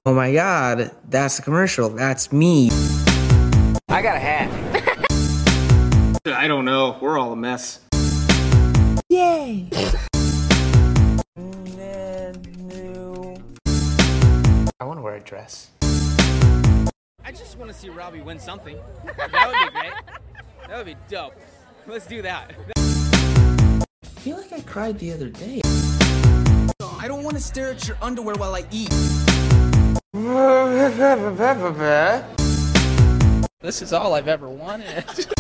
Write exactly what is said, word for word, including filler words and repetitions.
Oh my god, that's a commercial. That's me. I got a hat. I don't know. We're all a mess. Yay! I want to wear a dress. I just want to see Robbie win something. That would be great. That would be dope. Let's do that. I feel like I cried the other day. I don't want to stare at your underwear while I eat. This is all I've ever wanted.